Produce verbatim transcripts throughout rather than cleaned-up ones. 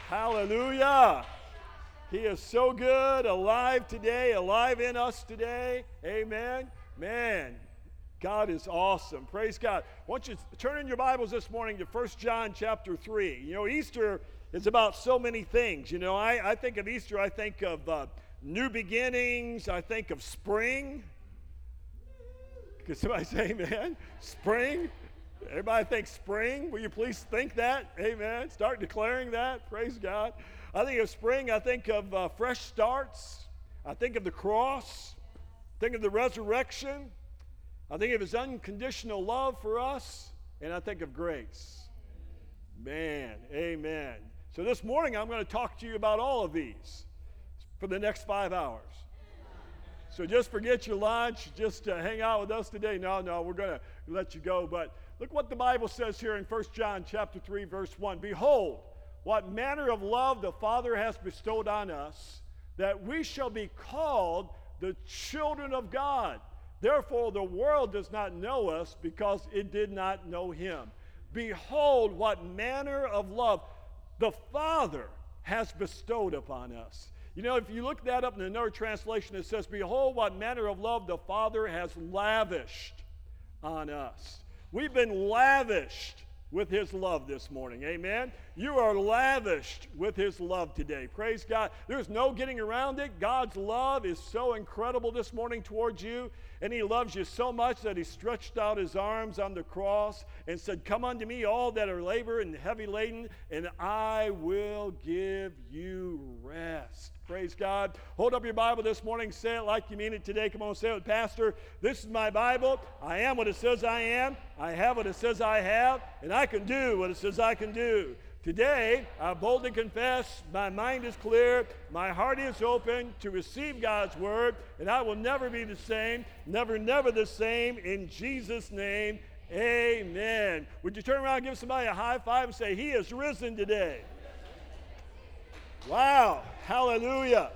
Hallelujah. He is so good, alive today, alive in us today. Amen. Man, God is awesome. Praise God. I want you to turn in your Bibles this morning to First John chapter three. You know, Easter is about so many things. You know, I, I think of Easter, I think of uh, new beginnings. I think of spring. Can somebody say amen? Spring. Everybody think spring. Will you please think that? Amen. Start declaring that. Praise God. I think of spring. I think of uh, fresh starts. I think of the cross. I think of the resurrection. I think of his unconditional love for us. And I think of grace. Man, amen. So this morning I'm going to talk to you about all of these for the next five hours. So just forget your lunch. Just uh, hang out with us today. No, no, we're going to let you go. But look what the Bible says here in First John chapter three, verse one. Behold, what manner of love the Father has bestowed on us, that we shall be called the children of God. Therefore, the world does not know us because it did not know him. Behold, what manner of love the Father has bestowed upon us. You know, if you look that up in another translation, it says, behold, what manner of love the Father has lavished on us. We've been lavished with his love this morning. Amen. You are lavished with his love today. Praise God. There's no getting around it. God's love is so incredible this morning towards you. And he loves you so much that he stretched out his arms on the cross and said, come unto me, all that are labor and heavy laden, and I will give you rest. Praise God. Hold up your Bible this morning. Say it like you mean it today. Come on, say it with Pastor. This is my Bible. I am what it says I am. I have what it says I have. And I can do what it says I can do. Today, I boldly confess, my mind is clear, my heart is open to receive God's word, and I will never be the same, never, never the same. In Jesus' name, amen. Would you turn around and give somebody a high five and say, he is risen today? Wow, hallelujah.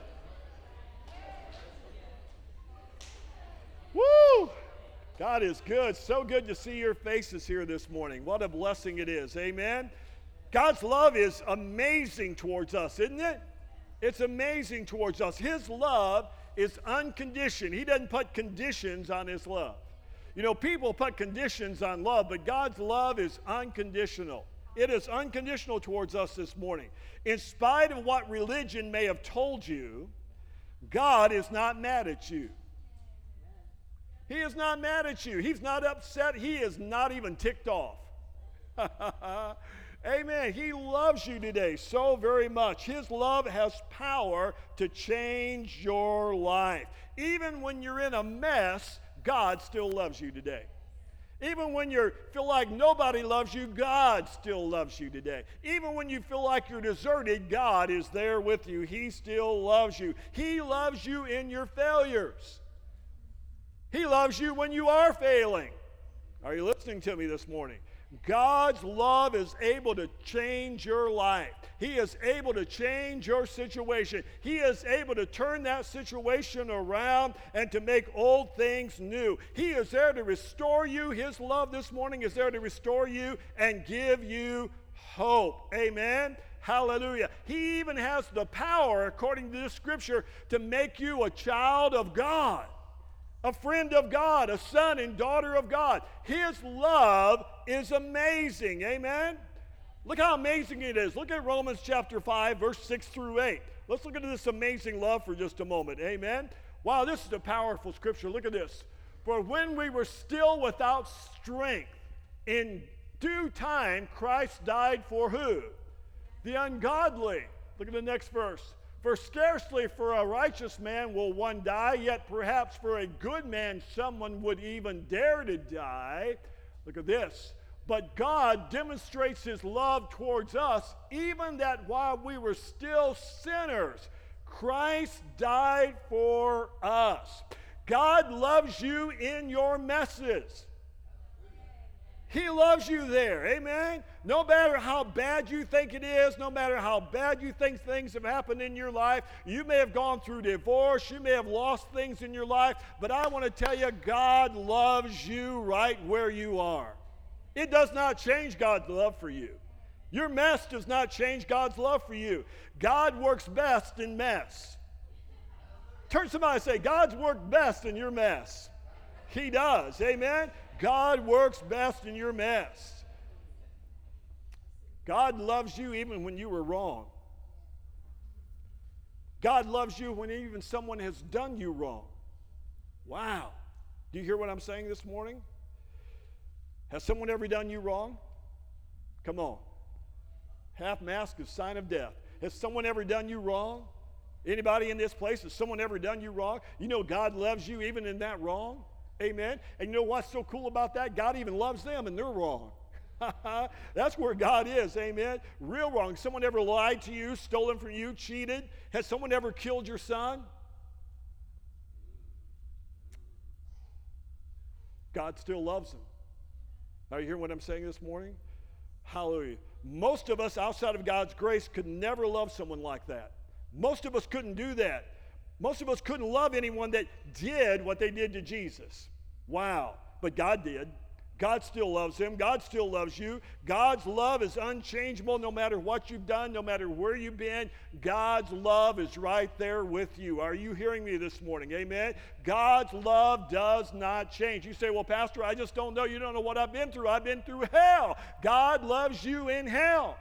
Woo! God is good. So good to see your faces here this morning. What a blessing it is. Amen. God's love is amazing towards us, isn't it? It's amazing towards us. His love is unconditioned. He doesn't put conditions on his love. You know, people put conditions on love, but God's love is unconditional. It is unconditional towards us this morning. In spite of what religion may have told you, God is not mad at you. He is not mad at you. He's not upset. He is not even ticked off. Amen. He loves you today so very much. His love has power to change your life. Even when you're in a mess, God still loves you today. Even when you feel like nobody loves you, God still loves you today. Even when you feel like you're deserted, God is there with you. He still loves you. He loves you in your failures. He loves you when you are failing. Are you listening to me this morning? God's love is able to change your life. He is able to change your situation. He is able to turn that situation around and to make old things new. He is there to restore you. His love this morning is there to restore you and give you hope. Amen. Hallelujah. He even has the power, according to this scripture, to make you a child of God. A friend of God, a son and daughter of God. His love is amazing. Amen? Look how amazing it is. Look at Romans chapter five, verse six through eight. Let's look at this amazing love for just a moment. Amen? Wow, this is a powerful scripture. Look at this. For when we were still without strength, in due time Christ died for who? The ungodly. Look at the next verse. For scarcely for a righteous man will one die, yet perhaps for a good man someone would even dare to die. Look at this. But God demonstrates his love towards us, even that while we were still sinners, Christ died for us. God loves you in your messes. He loves you there, amen? No matter how bad you think it is, no matter how bad you think things have happened in your life, you may have gone through divorce, you may have lost things in your life, but I want to tell you, God loves you right where you are. It does not change God's love for you. Your mess does not change God's love for you. God works best in mess. Turn to somebody and say, God's worked best in your mess. He does. Amen? God works best in your mess. God loves you even when you were wrong. God loves you when even someone has done you wrong. Wow. Do you hear what I'm saying this morning? Has someone ever done you wrong? Come on. Half mask is sign of death. Has someone ever done you wrong? Anybody in this place, has someone ever done you wrong? You know God loves you even in that wrong. Amen. And you know what's so cool about that? God even loves them and they're wrong. That's where God is. Amen. Real wrong. Someone ever lied to you, stolen from you, cheated? Has someone ever killed your son? God still loves them. Are you hearing what I'm saying this morning? Hallelujah. Most of us outside of God's grace could never love someone like that. Most of us couldn't do that. Most of us couldn't love anyone that did what they did to Jesus. Wow. But God did. God still loves him. God still loves you. God's love is unchangeable no matter what you've done, no matter where you've been. God's love is right there with you. Are you hearing me this morning? Amen? God's love does not change. You say, well, Pastor, I just don't know. You don't know what I've been through. I've been through hell. God loves you in hell.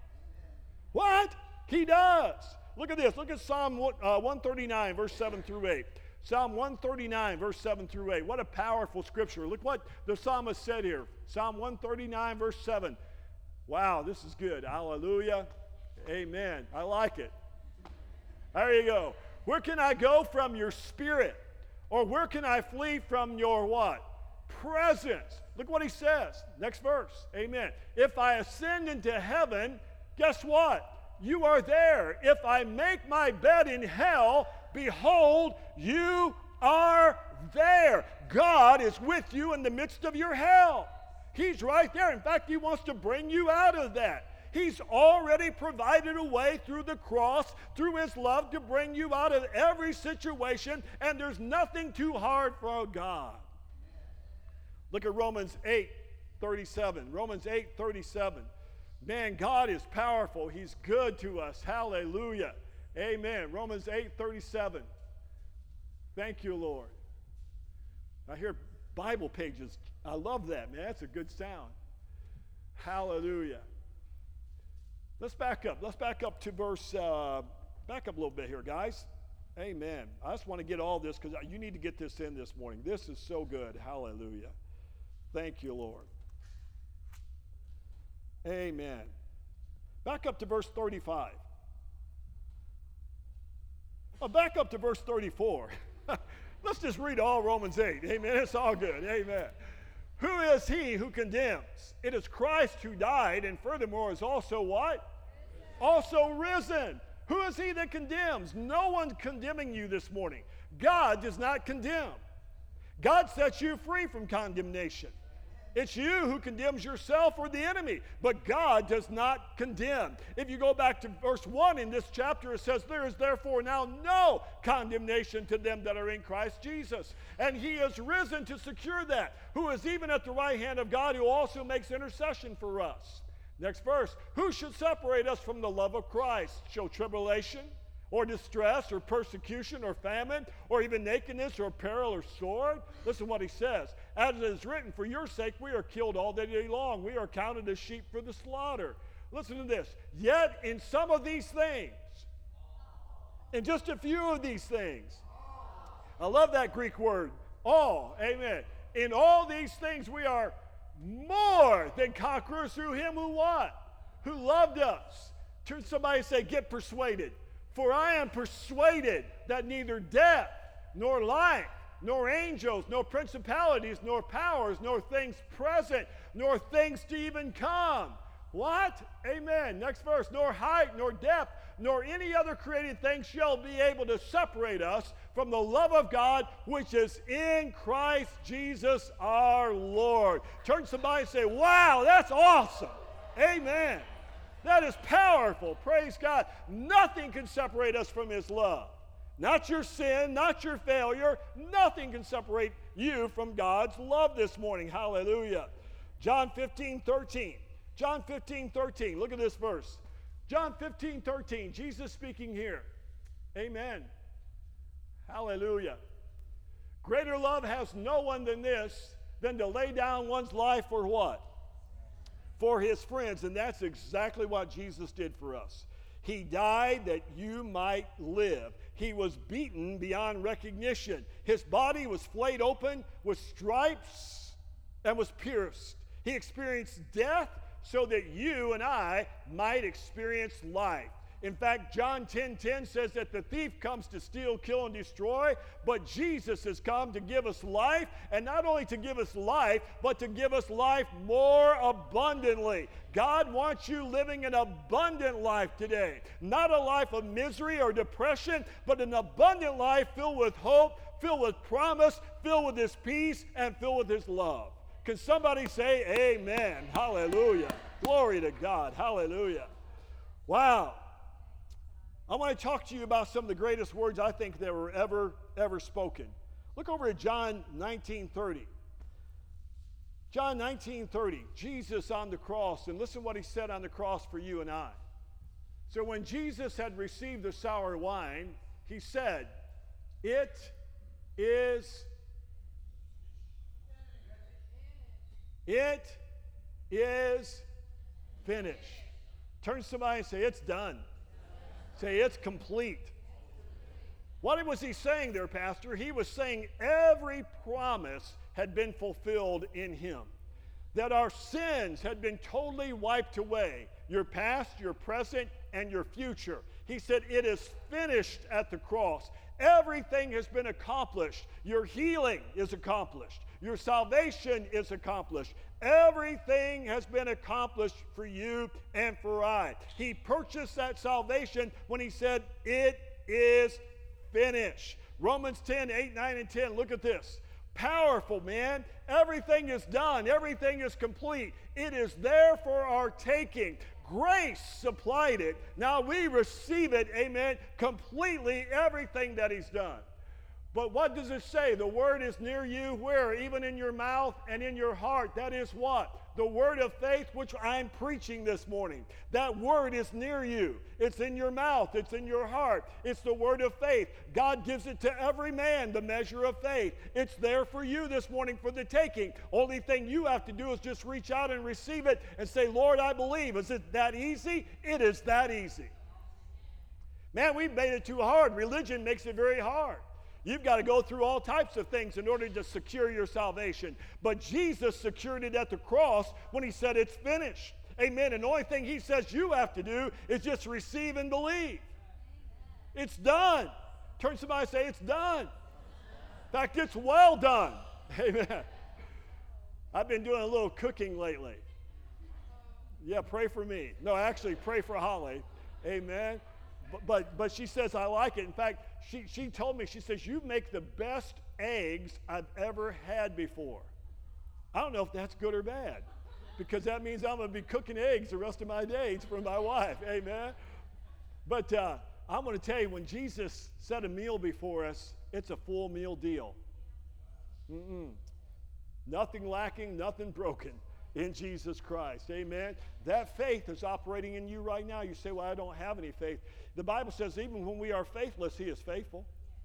What? He does. Look at this. Look at Psalm one thirty-nine, verse seven through eight. Psalm one thirty-nine, verse seven through eight. What a powerful scripture. Look what the psalmist said here. Psalm one thirty-nine, verse seven. Wow, this is good. Hallelujah. Amen. I like it. There you go. Where can I go from your spirit? Or where can I flee from your what? Presence. Look what he says. Next verse. Amen. If I ascend into heaven, guess what? You are there. If I make my bed in hell, behold, you are there. God is with you in the midst of your hell. He's right there. In fact, he wants to bring you out of that. He's already provided a way through the cross, through his love, to bring you out of every situation, and there's nothing too hard for God. Look at Romans eight thirty-seven. Romans eight thirty-seven. Man, God is powerful. He's good to us. Hallelujah. Amen. Romans eight thirty-seven. Thank you, Lord. I hear Bible pages. I love that, man. That's a good sound. Hallelujah. Let's back up. Let's back up to verse, uh, back up a little bit here, guys. Amen. I just want to get all this because you need to get this in this morning. This is so good. Hallelujah. Thank you, Lord. Amen. Back up to verse thirty-five. Well, back up to verse thirty-four. Let's just read all Romans eight. Amen. It's all good. Amen. Who is he who condemns? It is Christ who died, and furthermore is also what? Also risen. Who is he that condemns? No one's condemning you this morning. God does not condemn. God sets you free from condemnation. It's you who condemns yourself or the enemy, but God does not condemn. If you go back to verse one in this chapter, it says, there is therefore now no condemnation to them that are in Christ Jesus. And he is risen to secure that, who is even at the right hand of God, who also makes intercession for us. Next verse, who should separate us from the love of Christ? Shall tribulation, or distress, or persecution, or famine, or even nakedness, or peril, or sword? Listen to what he says. As it is written, for your sake we are killed all day long. We are counted as sheep for the slaughter. Listen to this. Yet in some of these things, in just a few of these things, I love that Greek word, all, amen. In all these things we are more than conquerors through him who what? Who loved us. Turn to somebody and say, get persuaded. For I am persuaded that neither death, nor life, nor angels, nor principalities, nor powers, nor things present, nor things to even come. What? Amen. Next verse. Nor height, nor depth, nor any other created thing shall be able to separate us from the love of God, which is in Christ Jesus our Lord. Turn to somebody and say, wow, that's awesome. Amen. That is powerful. Praise God. Nothing can separate us from his love. Not your sin, not your failure. Nothing can separate you from God's love this morning. Hallelujah. John fifteen thirteen. John fifteen, thirteen. Look at this verse. John fifteen, thirteen. Jesus speaking here. Amen. Hallelujah. Greater love has no one than this, than to lay down one's life for what? For his friends. And that's exactly what Jesus did for us. He died that you might live. He was beaten beyond recognition. His body was flayed open with stripes and was pierced. He experienced death so that you and I might experience life. In fact, John ten ten says that the thief comes to steal, kill, and destroy, but Jesus has come to give us life, and not only to give us life, but to give us life more abundantly. God wants you living an abundant life today. Not a life of misery or depression, but an abundant life filled with hope, filled with promise, filled with His peace, and filled with His love. Can somebody say amen? Hallelujah. Glory to God. Hallelujah. Wow. I want to talk to you about some of the greatest words I think that were ever, ever spoken. Look over at John nineteen thirty. John nineteen thirty, Jesus on the cross, and listen what He said on the cross for you and I. So when Jesus had received the sour wine, He said, "It is, it is finished." Turn to somebody and say, "It's done." Say, "It's complete." What was He saying there, Pastor? He was saying every promise had been fulfilled in Him. That our sins had been totally wiped away. Your past, your present, and your future. He said, "It is finished" at the cross. Everything has been accomplished. Your healing is accomplished. Your salvation is accomplished. Everything has been accomplished for you and for I. He purchased that salvation when He said, "It is finished." Romans ten, eight, nine, and ten. Look at this. Powerful, man. Everything is done. Everything is complete. It is there for our taking. Grace supplied it. Now we receive it, amen, completely, everything that He's done. But what does it say? The word is near you, where? Even in your mouth and in your heart. That is what? The word of faith, which I'm preaching this morning. That word is near you. It's in your mouth. It's in your heart. It's the word of faith. God gives it to every man, the measure of faith. It's there for you this morning for the taking. Only thing you have to do is just reach out and receive it and say, "Lord, I believe." Is it that easy? It is that easy. Man, we've made it too hard. Religion makes it very hard. You've got to go through all types of things in order to secure your salvation. But Jesus secured it at the cross when He said it's finished. Amen. And the only thing He says you have to do is just receive and believe. It's done. Turn to somebody and say, "It's done." In fact, it's well done. Amen. I've been doing a little cooking lately. Yeah, pray for me. No, actually, pray for Holly. Amen. But, but, but she says, "I like it." In fact, she, she told me, she says, "You make the best eggs I've ever had before." I don't know if that's good or bad, because that means I'm going to be cooking eggs the rest of my days for my wife. Amen. But uh, I'm going to tell you, when Jesus set a meal before us, it's a full meal deal. Mm-mm. Nothing lacking, nothing broken in Jesus Christ. Amen. That faith is operating in you right now. You say, "Well, I don't have any faith." The Bible says even when we are faithless, He is faithful.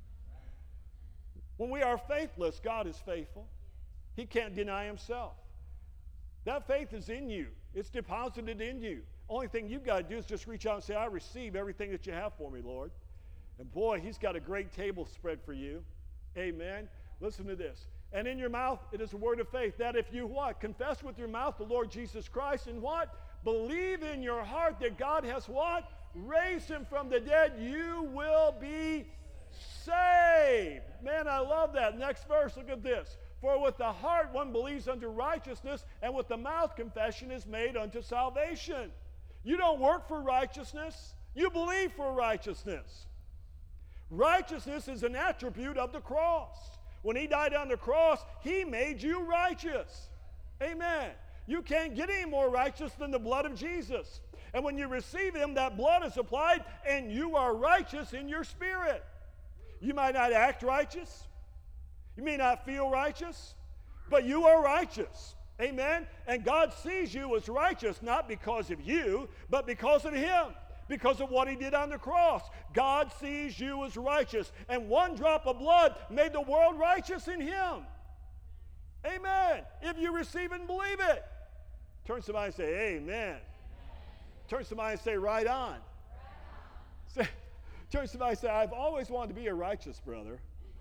When we are faithless, God is faithful. He can't deny Himself. That faith is in you. It's deposited in you. Only thing you've got to do is just reach out and say, "I receive everything that you have for me, Lord." And boy, He's got a great table spread for you. Amen. Listen to this. "And in your mouth it is a word of faith, that if you" what? "Confess with your mouth the Lord Jesus Christ, and" what? "Believe in your heart that God has" what? "Raised Him from the dead, you will be saved." Man, I love that. Next verse, look at this. "For with the heart one believes unto righteousness, and with the mouth confession is made unto salvation." You don't work for righteousness. You believe for righteousness. Righteousness is an attribute of the cross. When He died on the cross, He made you righteous. Amen. You can't get any more righteous than the blood of Jesus. And when you receive Him, that blood is applied, and you are righteous in your spirit. You might not act righteous. You may not feel righteous, but you are righteous. Amen? And God sees you as righteous, not because of you, but because of him, because of what he did on the cross. God sees you as righteous, and one drop of blood made the world righteous in him. Amen. If you receive and believe it. Turn to somebody and say, amen. Amen. Turn to somebody and say, right on. Right on. Say, turn to somebody and say, I've always wanted to be a righteous brother.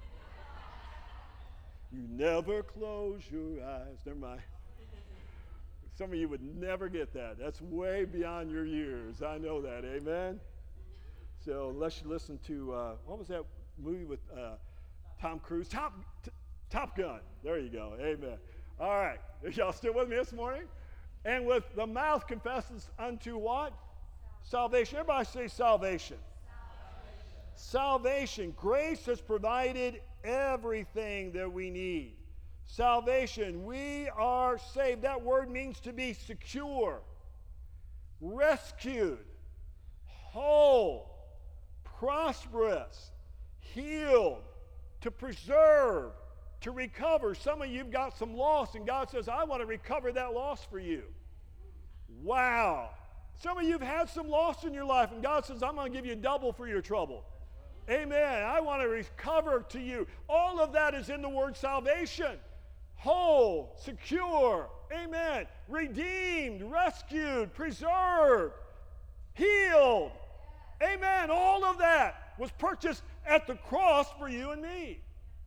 You never close your eyes. Never mind. Some of you would never get that. That's way beyond your years. I know that. Amen? So let's listen to, uh, what was that movie with uh, Tom Cruise? Top, t- Top Gun. There you go. Amen. All right. Are y'all still with me this morning? And with the mouth confesses unto what? Salvation. Everybody say salvation. Salvation. Salvation. Grace has provided everything that we need. Salvation. We are saved. That word means to be secure, rescued, whole, prosperous, healed, to preserve, to recover. Some of you have got some loss, and God says, I want to recover that loss for you. Wow. Some of you have had some loss in your life, and God says, I'm going to give you double for your trouble. Amen. I want to recover to you. All of that is in the word salvation. Whole, secure, amen, redeemed, rescued, preserved, healed. Amen. All of that was purchased at the cross for you and me.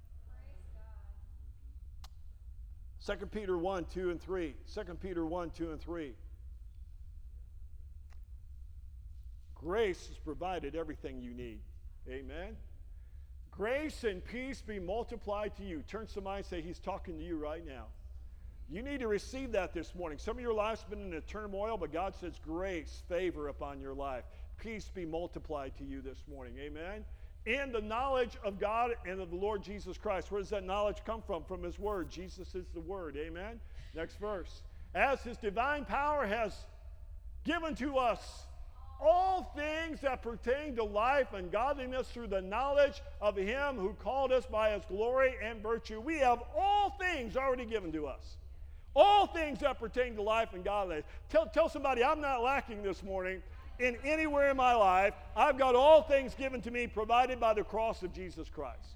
Second Peter one, two, and three. Second Peter one, two, and three. Grace has provided everything you need. Amen. Grace and peace be multiplied to you. Turn to somebody and say, he's talking to you right now. You need to receive that this morning. Some of your life's been in a turmoil, but God says grace, favor upon your life. Peace be multiplied to you this morning. Amen. In the knowledge of God and of the Lord Jesus Christ. Where does that knowledge come from? From his word. Jesus is the word. Amen. Next verse. As his divine power has given to us all things that pertain to life and godliness through the knowledge of him who called us by his glory and virtue. We have all things already given to us. All things that pertain to life and godliness. Tell, tell somebody, I'm not lacking this morning in anywhere in my life. I've got all things given to me provided by the cross of Jesus Christ.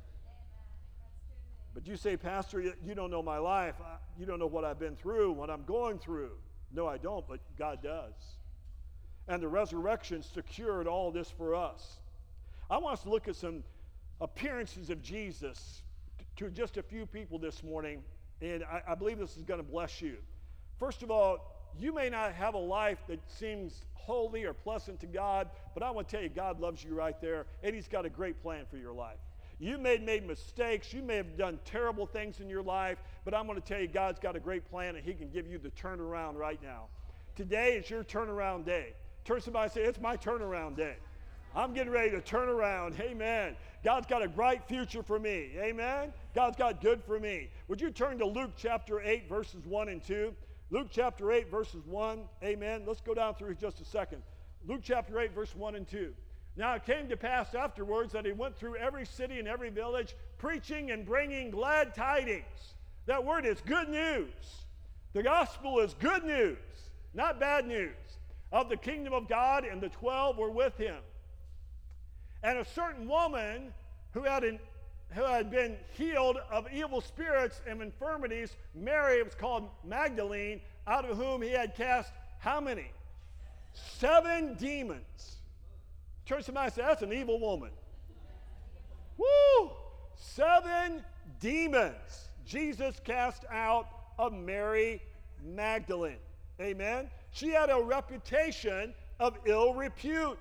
But you say, Pastor, you don't know my life. You don't know what I've been through, what I'm going through. No, I don't, but God does. And the resurrection secured all this for us. I want us to look at some appearances of Jesus to just a few people this morning, and I, I believe this is going to bless you. First of all, you may not have a life that seems holy or pleasant to God, but I want to tell you, God loves you right there, and he's got a great plan for your life. You may have made mistakes, you may have done terrible things in your life, but I'm going to tell you, God's got a great plan, and he can give you the turnaround right now. Today is your turnaround day. Turn to somebody and say, it's my turnaround day. I'm getting ready to turn around. Amen. God's got a bright future for me. Amen. God's got good for me. Would you turn to Luke chapter eight, verses one and two? Luke chapter eight, verses one. Amen. Let's go down through just a second. Luke chapter eight, verse one and two. Now it came to pass afterwards that he went through every city and every village, preaching and bringing glad tidings. That word is good news. The gospel is good news, not bad news. Of the kingdom of God, and the twelve were with him. And a certain woman who had, an, who had been healed of evil spirits and infirmities, Mary was called Magdalene, out of whom he had cast how many? Seven demons. Turn to somebody and say, that's an evil woman. Woo! Seven demons Jesus cast out of Mary Magdalene. Amen. She had a reputation of ill repute.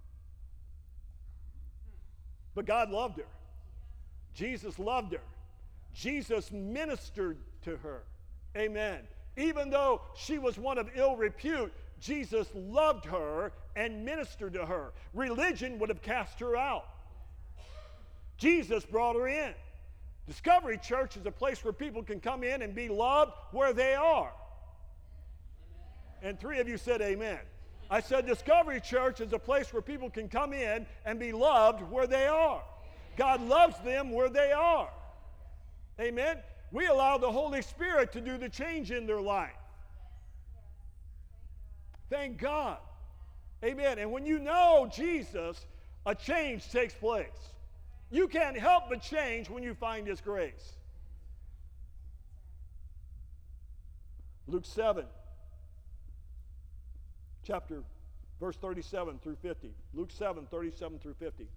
But God loved her. Jesus loved her. Jesus ministered to her. Amen. Even though she was one of ill repute, Jesus loved her and ministered to her. Religion would have cast her out. Jesus brought her in. Discovery Church is a place where people can come in and be loved where they are. And three of you said amen. I said Discovery Church is a place where people can come in and be loved where they are. God loves them where they are. Amen. we allow the Holy Spirit to do the change in their life. Thank God. Amen. And when you know Jesus, a change takes place. You can't help but change when you find His grace. Luke seven, chapter, verse thirty-seven through fifty. Luke seven, thirty-seven through fifty.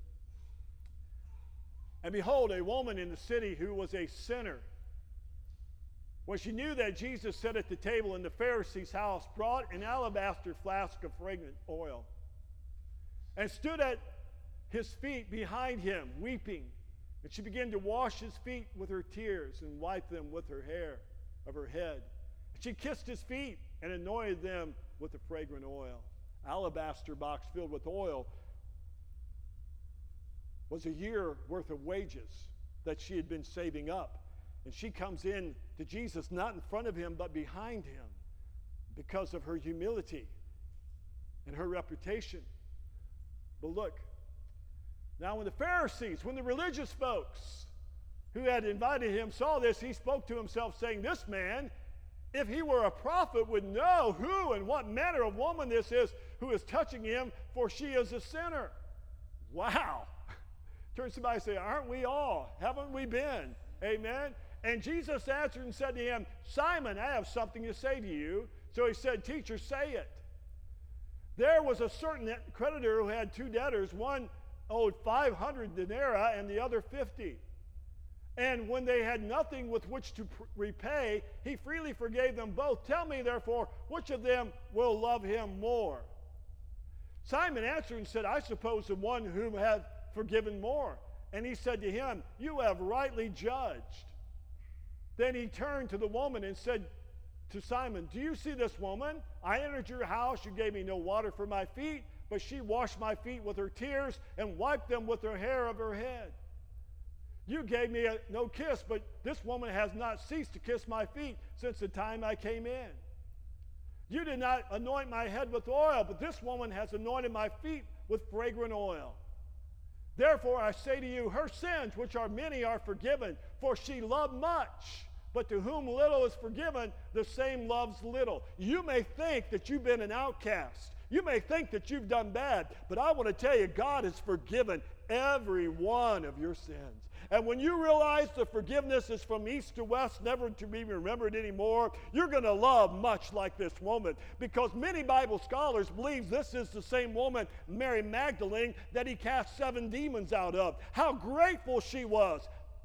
And behold, a woman in the city who was a sinner, when she knew that Jesus sat at the table in the Pharisee's house, brought an alabaster flask of fragrant oil, and stood at his feet behind him, weeping. And she began to wash his feet with her tears and wipe them with her hair of her head. She kissed his feet and anointed them with the fragrant oil. Alabaster box filled with oil was a year worth of wages that she had been saving up. And she comes in to Jesus, not in front of him, but behind him, because of her humility and her reputation. But look, now when the Pharisees, when the religious folks who had invited him saw this, he spoke to himself, saying, this man, if he were a prophet, would know who and what manner of woman this is who is touching him, for she is a sinner. Wow. Turn to somebody and say, aren't we all? Haven't we been? Amen. And Jesus answered and said to him, Simon, I have something to say to you. So he said, teacher, say it. There was a certain creditor who had two debtors. One owed five hundred denarii and the other fifty. And when they had nothing with which to pr- repay, he freely forgave them both. Tell me, therefore, which of them will love him more? Simon answered and said, I suppose the one whom hath forgiven more. And he said to him, you have rightly judged. Then he turned to the woman and said to Simon, do you see this woman? I entered your house, you gave me no water for my feet, but she washed my feet with her tears and wiped them with her hair of her head. You gave me a, no kiss, but this woman has not ceased to kiss my feet since the time I came in. You did not anoint my head with oil, but this woman has anointed my feet with fragrant oil. Therefore I say to you, her sins, which are many, are forgiven, for she loved much. But to whom little is forgiven, the same loves little. You may think that you've been an outcast. You may think that you've done bad, but I want to tell you, God has forgiven every one of your sins. And when you realize the forgiveness is from east to west, never to be remembered anymore, you're going to love much like this woman. Because many Bible scholars believe this is the same woman, Mary Magdalene, that he cast seven demons out of. How grateful she was.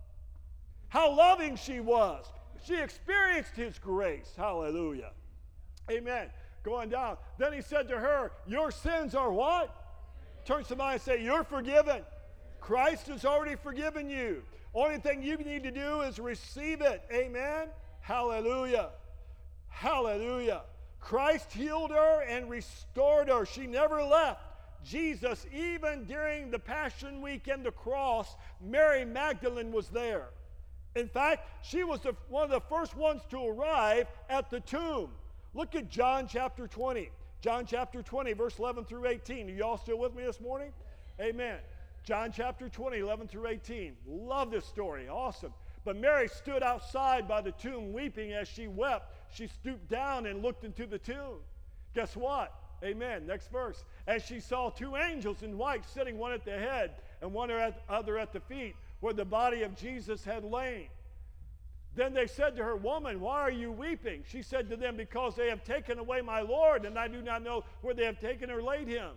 How loving she was. She experienced his grace. Hallelujah. Amen. Going down. Then he said to her, your sins are what? Turn to somebody and say, you're forgiven. Christ has already forgiven you. Only thing you need to do is receive it. Amen. Hallelujah. Hallelujah. Christ healed her and restored her. She never left Jesus. Even during the Passion Week and the cross, Mary Magdalene was there. In fact, she was the, one of the first ones to arrive at the tomb. Look at John chapter twenty. John chapter twenty, verse eleven through eighteen. Are you all still with me this morning? Amen. John chapter twenty, eleven through eighteen. Love this story. Awesome. But Mary stood outside by the tomb weeping. As she wept, she stooped down and looked into the tomb. Guess what? Amen. Next verse. And she saw two angels in white sitting, one at the head and one at, other at the feet, where the body of Jesus had lain. Then they said to her, woman, why are you weeping? She said to them, because they have taken away my Lord, and I do not know where they have taken or laid him.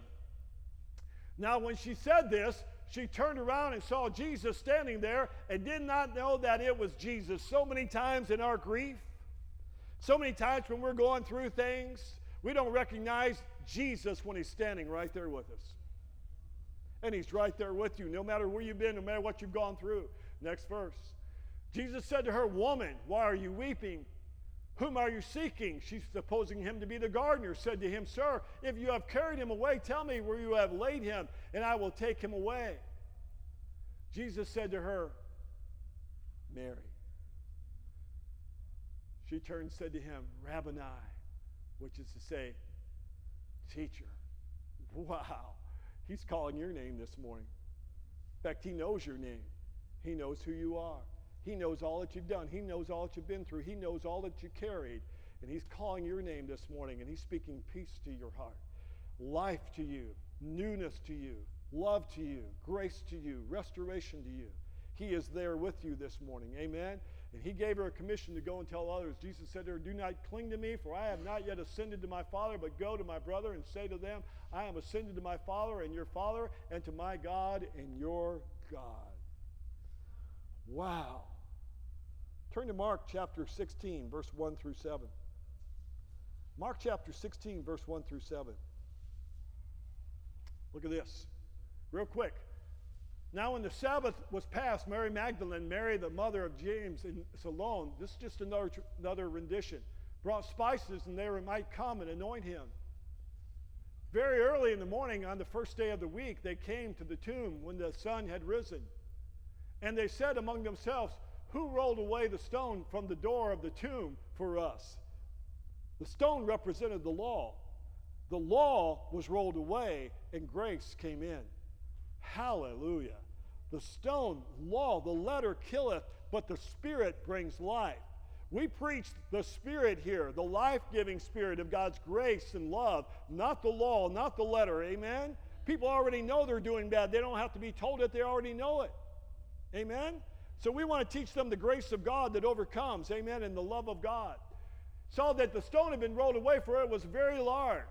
Now when she said this, she turned around and saw Jesus standing there and did not know that it was Jesus. So many times in our grief, so many times when we're going through things, we don't recognize Jesus when he's standing right there with us. And he's right there with you, no matter where you've been, no matter what you've gone through. Next verse. Jesus said to her, woman, why are you weeping? Whom are you seeking? She's supposing him to be the gardener, said to him, sir, if you have carried him away, tell me where you have laid him, and I will take him away. Jesus said to her, Mary. She turned and said to him, Rabboni, which is to say, teacher. Wow. He's calling your name this morning. In fact, he knows your name. He knows who you are. He knows all that you've done. He knows all that you've been through. He knows all that you carried. And he's calling your name this morning, and he's speaking peace to your heart, life to you, newness to you, love to you, grace to you, restoration to you. He is there with you this morning. Amen? And he gave her a commission to go and tell others. Jesus said to her, do not cling to me, for I have not yet ascended to my Father, but go to my brother and say to them, I am ascended to my Father and your Father, and to my God and your God. Wow. Turn to Mark chapter sixteen, verse one through seven. Mark chapter sixteen, verse one through seven. Look at this. Real quick. Now when the Sabbath was past, Mary Magdalene, Mary the mother of James and Salome, this is just another, another rendition, brought spices and they might come and anoint him. Very early in the morning on the first day of the week, they came to the tomb when the sun had risen. And they said among themselves, who rolled away the stone from the door of the tomb for us? The stone represented the law. The law was rolled away and grace came in. Hallelujah. The stone, law, the letter killeth, but the Spirit brings life. We preach the Spirit here, the life-giving Spirit of God's grace and love, not the law, not the letter. Amen? People already know they're doing bad. They don't have to be told it. They already know it. Amen? So we want to teach them the grace of God that overcomes. Amen? And the love of God. Saw that the stone had been rolled away, for it was very large.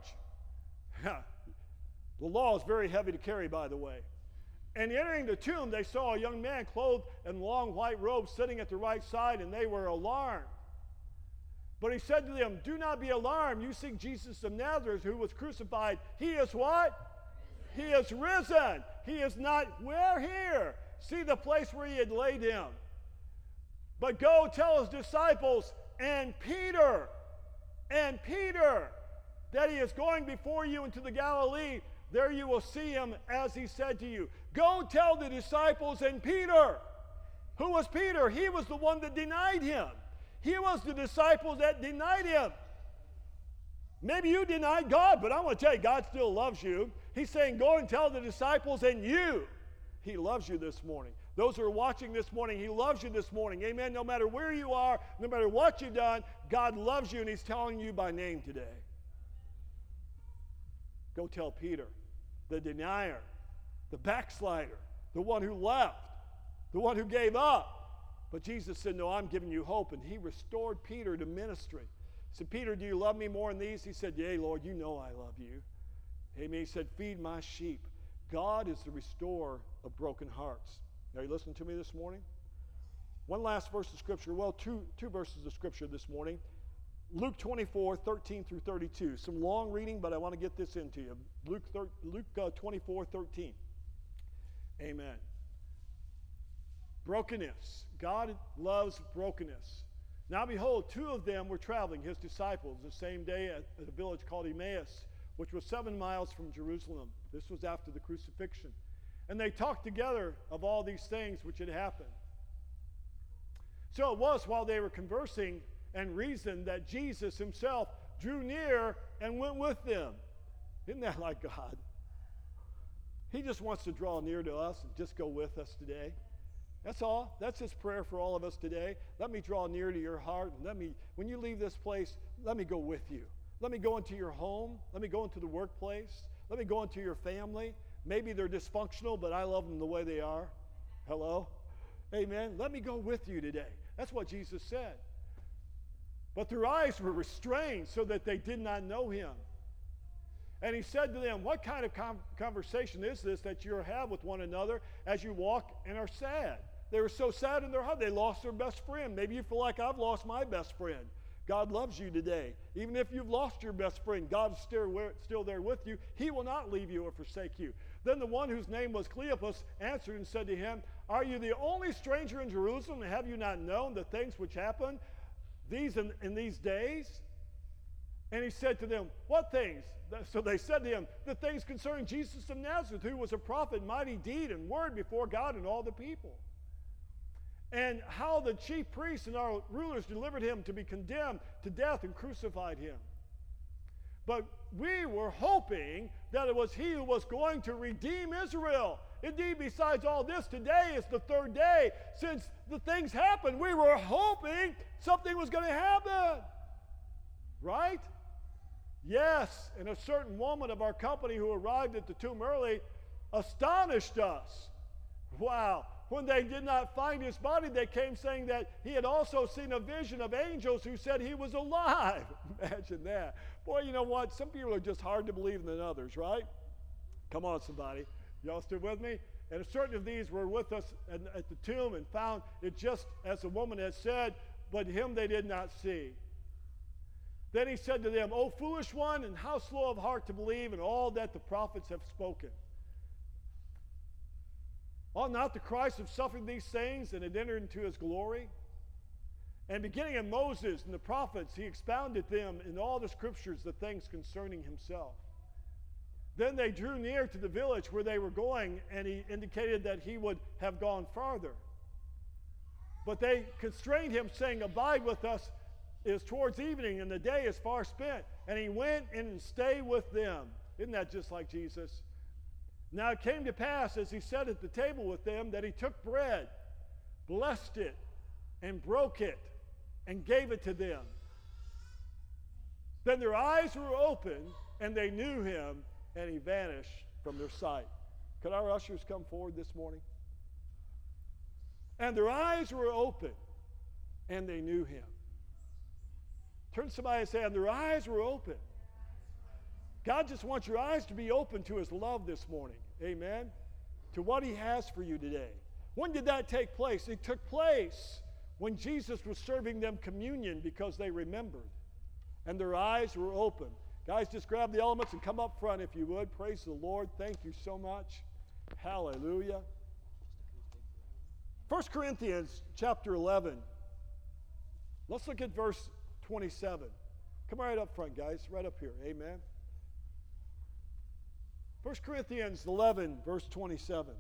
The law is very heavy to carry, by the way. And entering the tomb, they saw a young man clothed in long white robes sitting at the right side, and they were alarmed. But he said to them, do not be alarmed. You seek Jesus of Nazareth, who was crucified. He is what? He is risen. He is not, we're here. See the place where he had laid him. But go tell his disciples and Peter, and Peter, that he is going before you into the Galilee. There you will see him as he said to you. Go tell the disciples and Peter. Who was Peter? He was the one that denied him. He was the disciple that denied him. Maybe you denied God, but I want to tell you, God still loves you. He's saying, go and tell the disciples and you. He loves you this morning. Those who are watching this morning, he loves you this morning. Amen. No matter where you are, no matter what you've done, God loves you, and he's telling you by name today. Go tell Peter, the denier, the backslider, the one who left, the one who gave up. But Jesus said, no, I'm giving you hope. And he restored Peter to ministry. He said, Peter, do you love me more than these? He said, yea, Lord, you know I love you. Amen. He said, feed my sheep. God is the restorer of broken hearts. Are you listening to me this morning? One last verse of Scripture. Well, two, two verses of Scripture this morning. Luke twenty-four, thirteen through thirty-two. Some long reading, but I want to get this into you. Luke, Luke uh, twenty-four, thirteen. Amen. Brokenness. God loves brokenness. Now behold, two of them were traveling, his disciples, the same day at, at a village called Emmaus, which was seven miles from Jerusalem. This was after the crucifixion. And they talked together of all these things which had happened. So it was while they were conversing and reasoned that Jesus himself drew near and went with them. Isn't that like God? He just wants to draw near to us and just go with us today. That's all. That's his prayer for all of us today. Let me draw near to your heart. And let me, when you leave this place, let me go with you. Let me go into your home. Let me go into the workplace. Let me go into your family. Maybe they're dysfunctional, but I love them the way they are. Hello? Amen. Let me go with you today. That's what Jesus said. But their eyes were restrained so that they did not know him. And he said to them, what kind of com- conversation is this that you have with one another as you walk and are sad? They were so sad in their heart, they lost their best friend. Maybe you feel like I've lost my best friend. God loves you today. Even if you've lost your best friend, God's still, still there with you. He will not leave you or forsake you. Then the one whose name was Cleopas answered and said to him, are you the only stranger in Jerusalem, and have you not known the things which happened these in, in these days? And he said to them, what things? So they said to him, the things concerning Jesus of Nazareth, who was a prophet, mighty deed and word before God and all the people. And how the chief priests and our rulers delivered him to be condemned to death and crucified him. But we were hoping that it was he who was going to redeem Israel. Indeed, besides all this, today is the third day since the things happened. We were hoping something was going to happen. Right? Yes, and a certain woman of our company who arrived at the tomb early astonished us. Wow. When they did not find his body, they came saying that he had also seen a vision of angels who said he was alive. Imagine that. Boy, you know what? Some people are just hard to believe than others, right? Come on, somebody. Y'all still with me? And certain of these were with us at, at the tomb and found it just as the woman had said, but him they did not see. Then he said to them, O foolish one, and how slow of heart to believe in all that the prophets have spoken. Ought not the Christ have suffered these things and had entered into his glory? And beginning at Moses and the prophets, he expounded them in all the scriptures the things concerning himself. Then they drew near to the village where they were going, and he indicated that he would have gone farther. But they constrained him, saying, Abide with us, it is towards evening, and the day is far spent. And he went and stayed with them. Isn't that just like Jesus? Now it came to pass, as he sat at the table with them, that he took bread, blessed it, and broke it, and gave it to them. Then their eyes were opened, and they knew him, and he vanished from their sight. Could our ushers come forward this morning? And their eyes were open, and they knew him. Turn to somebody and say, and their eyes were open. God just wants your eyes to be open to his love this morning. Amen? To what he has for you today. When did that take place? It took place when Jesus was serving them communion because they remembered. And their eyes were open. Guys, just grab the elements and come up front if you would. Praise the Lord. Thank you so much. Hallelujah. First Corinthians chapter eleven. Let's look at verse twenty-seven. Come right up front, guys. Right up here. Amen. First Corinthians eleven, verse twenty-seven.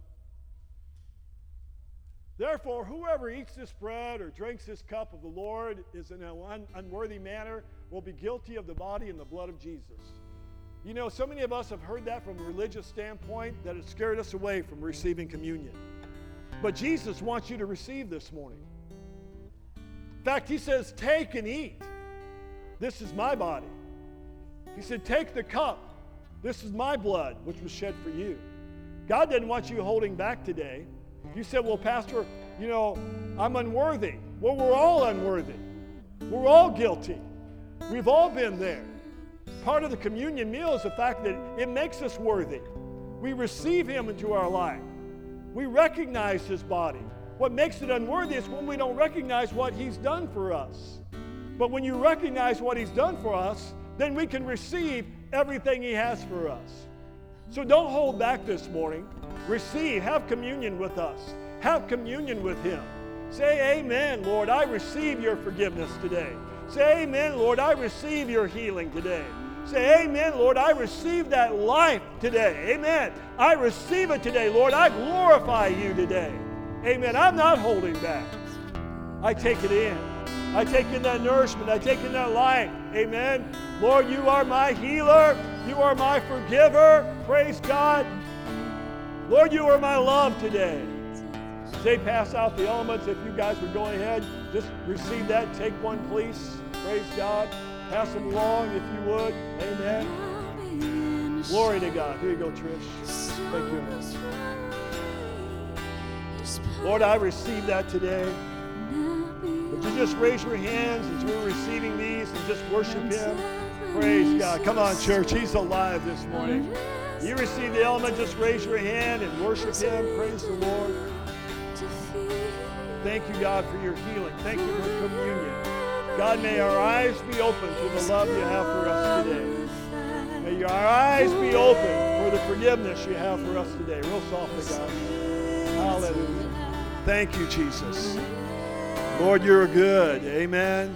Therefore, whoever eats this bread or drinks this cup of the Lord is in an un- unworthy manner will be guilty of the body and the blood of Jesus. You know, so many of us have heard that from a religious standpoint that it scared us away from receiving communion. But Jesus wants you to receive this morning. In fact, he says, take and eat. This is my body. He said, take the cup. This is my blood, which was shed for you. God didn't want you holding back today. You said, well, Pastor, you know, I'm unworthy. Well, we're all unworthy. We're all guilty. We've all been there. Part of the communion meal is the fact that it makes us worthy. We receive him into our life. We recognize his body. What makes it unworthy is when we don't recognize what he's done for us. But when you recognize what he's done for us, then we can receive everything he has for us. So don't hold back this morning. Receive, have communion with us. Have communion with him. Say, amen, Lord, I receive your forgiveness today. Say, amen, Lord, I receive your healing today. Say, amen, Lord, I receive that life today. Amen. I receive it today, Lord. I glorify you today. Amen. I'm not holding back. I take it in. I take in that nourishment. I take in that life. Amen. Lord, you are my healer. You are my forgiver. Praise God. Lord, you are my love today. As they pass out the elements, if you guys would go ahead, just receive that. Take one, please. Praise God. Pass them along if you would. Amen. Glory to God. Here you go, Trish. Thank you. Lord, I receive that today. Would you just raise your hands as we're receiving these and just worship him? Praise God. Come on, church. He's alive this morning. You receive the element, just raise your hand and worship him. Praise the Lord. Thank you, God, for your healing. Thank you for communion. God, may our eyes be open to the love you have for us today. May our eyes be open for the forgiveness you have for us today. Real softly, God. Hallelujah. Thank you, Jesus. Lord, you're good. Amen.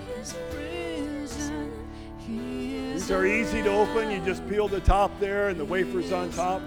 These are easy to open. You just peel the top there and the wafer's on top.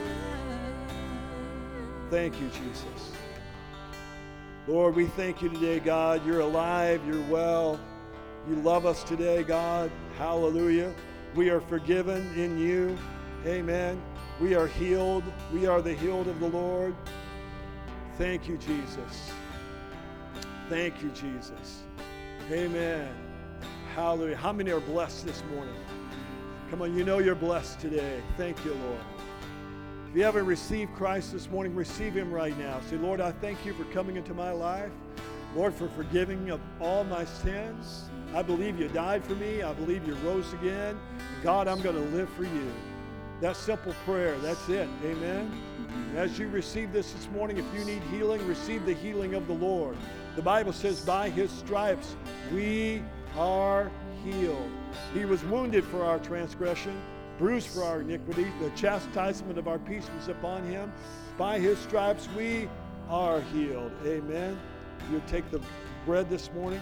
Thank you, Jesus. Lord, we thank you today, God. You're alive. You're well. You love us today, God. Hallelujah. We are forgiven in you. Amen. We are healed. We are the healed of the Lord. Thank you, Jesus. Thank you, Jesus. Amen. Hallelujah. How many are blessed this morning? Come on, you know you're blessed today. Thank you, Lord. If you haven't received Christ this morning, receive him right now. Say, Lord, I thank you for coming into my life. Lord, for forgiving of all my sins. I believe you died for me. I believe you rose again. God, I'm going to live for you. That simple prayer, that's it. Amen. As you receive this this morning, if you need healing, receive the healing of the Lord. The Bible says, by his stripes we are healed. He was wounded for our transgression, bruised for our iniquity. The chastisement of our peace was upon him. By his stripes we are healed. Amen. You'll take the bread this morning.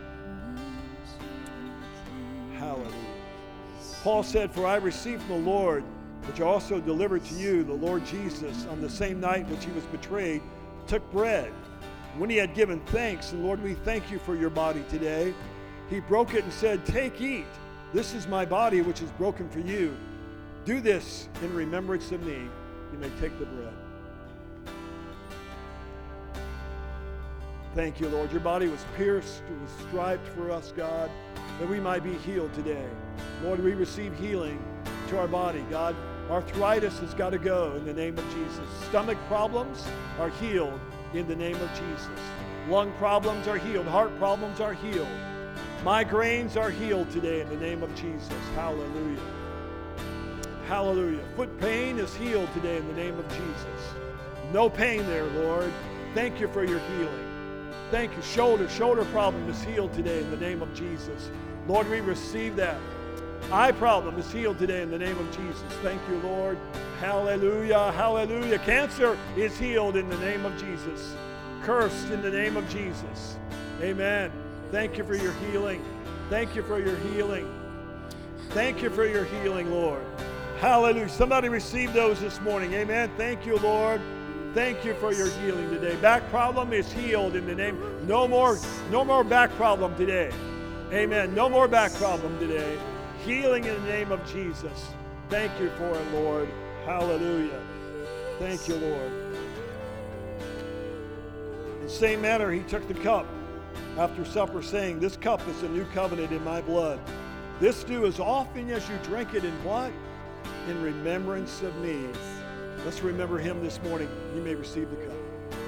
Hallelujah. Paul said, for I received from the Lord, which I also delivered to you, the Lord Jesus, on the same night which he was betrayed, took bread. When he had given thanks, and Lord, we thank you for your body today, he broke it and said, take, eat. This is my body which is broken for you. Do this in remembrance of me. You may take the bread. Thank you, Lord. Your body was pierced, it was striped for us, God, that we might be healed today. Lord, we receive healing to our body. God, arthritis has got to go in the name of Jesus. Stomach problems are healed in the name of Jesus. Lung problems are healed. Heart problems are healed. Migraines are healed today in the name of Jesus. Hallelujah. Hallelujah. Foot pain is healed today in the name of Jesus. No pain there, Lord. Thank you for your healing. Thank you. Shoulder, shoulder problem is healed today in the name of Jesus. Lord, we receive that. Eye problem is healed today in the name of Jesus. Thank you, Lord. Hallelujah. Hallelujah. Cancer is healed in the name of Jesus. Cursed in the name of Jesus. Amen. Thank you for your healing. Thank you for your healing. Thank you for your healing, Lord. Hallelujah. Somebody receive those this morning. Amen. Thank you, Lord. Thank you for your healing today. Back problem is healed in the name. No more, no more back problem today. Amen. No more back problem today. Healing in the name of Jesus. Thank you for it, Lord. Hallelujah. Thank you, Lord. In the same manner, he took the cup after supper, saying, this cup is the new covenant in my blood. This do as often as you drink it in what? In remembrance of me. Let's remember him this morning. You may receive the cup.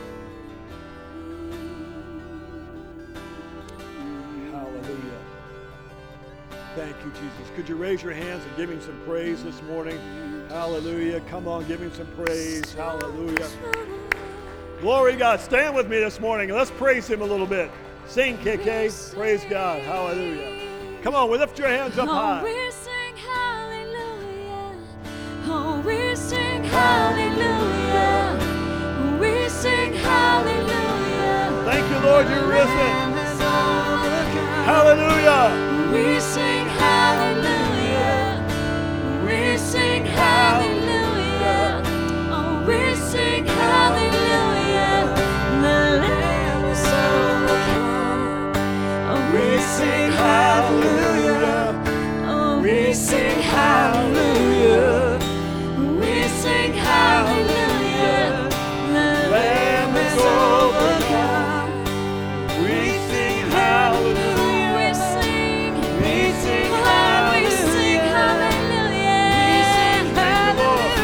Hallelujah. Thank you, Jesus. Could you raise your hands and give him some praise this morning? Hallelujah. Come on, give him some praise. Hallelujah. Glory to God. Stand with me this morning. Let's praise him a little bit. Sing, K K. Praise God. Hallelujah. Come on, we lift your hands up high. Oh, we sing hallelujah. Oh, we sing hallelujah. We sing hallelujah. Thank you, Lord, you're risen. Hallelujah. We sing hallelujah. We sing hallelujah. Oh, we sing hallelujah. The Lamb is overcome. Oh, we sing hallelujah. Oh, we sing hallelujah. We sing hallelujah. The Lamb is overcome. We sing hallelujah. We sing, we sing hallelujah. We sing hallelujah. We sing hallelujah.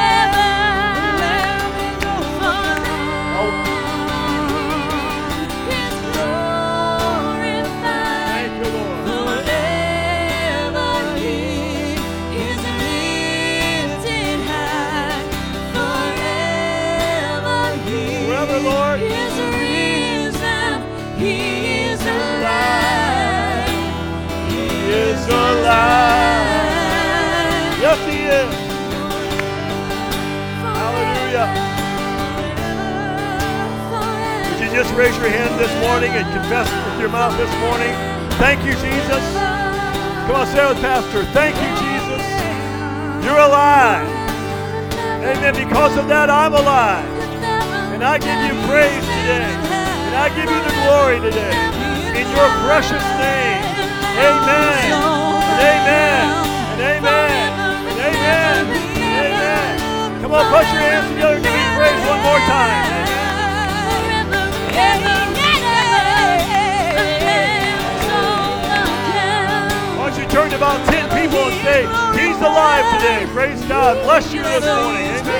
Lord. He is risen. He is alive. He is alive. Yes, he is. Hallelujah. Would you just raise your hand this morning and confess with your mouth this morning? Thank you, Jesus. Come on, say it with Pastor. Thank you, Jesus. You're alive. Amen. Because of that, I'm alive. And I give you praise today. And I give you the glory today. In your precious name. Amen. And amen. And amen. And amen. Come on, put your hands together and give me praise one more time. Why don't you turn to about ten people and say, He's alive today. Praise God. Bless you this morning. Amen.